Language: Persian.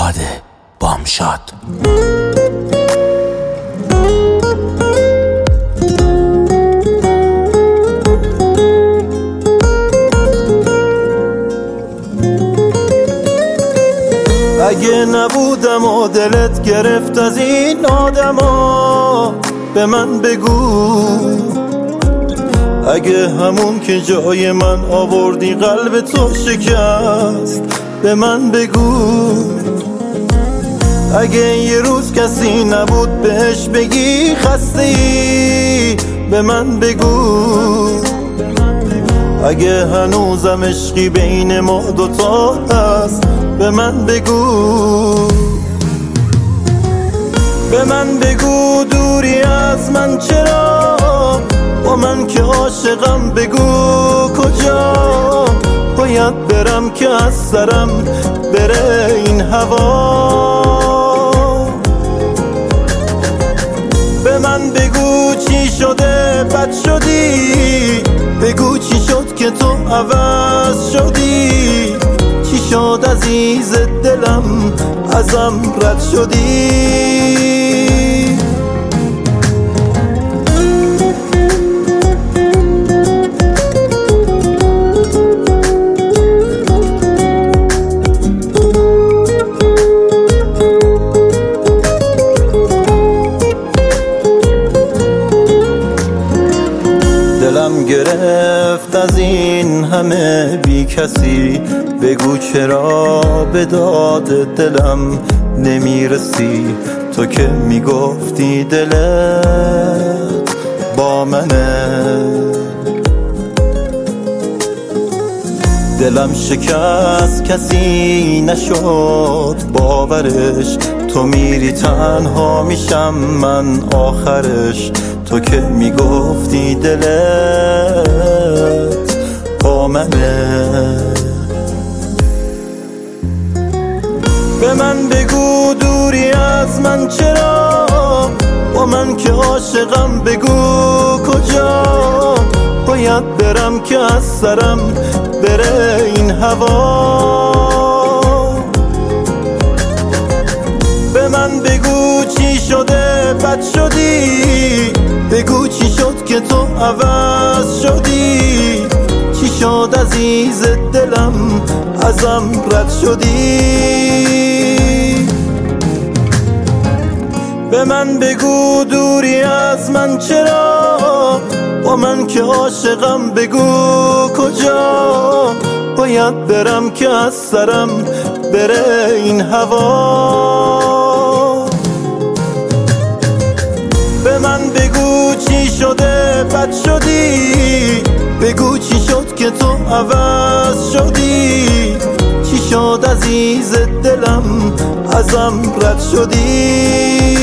اومده بامشاد. اگه نبودم و دلت گرفت از این آدما، به من بگو. اگه همون که جای من آوردی قلب تو شکست، به من بگو. اگه یه روز کسی نبود بهش بگی خسته ای، به من بگو. اگه هنوزم عشقی بین ما دوتا هست، به من بگو. به من بگو دوری از من چرا، با من که عاشقم بگو کجا باید برم که از سرم بره این هوا. به من بگو چی شده بد شدی، بگو چی شد که تو عوض شدی، چی شد عزیز دلم ازم رد شدی. دلم گرفت از این همه بی کسی، بگو چرا به داد دلم نمیرسی. تو که میگفتی دلت با منه، دلم شکست کسی نشد باورش. تو میری تنها میشم من آخرش. تو که میگفتی دلت با منه. به من بگو دوری از من چرا، با من که عاشقم بگو کجا باید برم که از سرم بره این هوا. به من بگو چی شده بد شدی، بگو چی شد که تو عوض شدی، چی شد عزیز دلم ازم رد شدی. به من بگو دوری از من چرا، با من که عاشقم بگو کجا باید برم که از سرم بره این هوا. به من بگو چی شده بد شدی، بگو چی شد که تو عوض شدی، چی شد عزیز دلم ازم رد شدی.